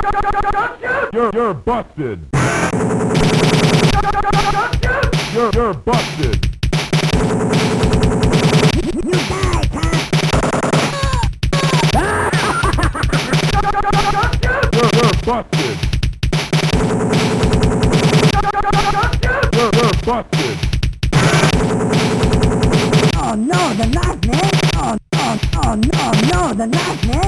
You're busted. You're busted. You die, cop! You're busted. You're busted. Oh no, the knife, man! Oh no, the knife, man!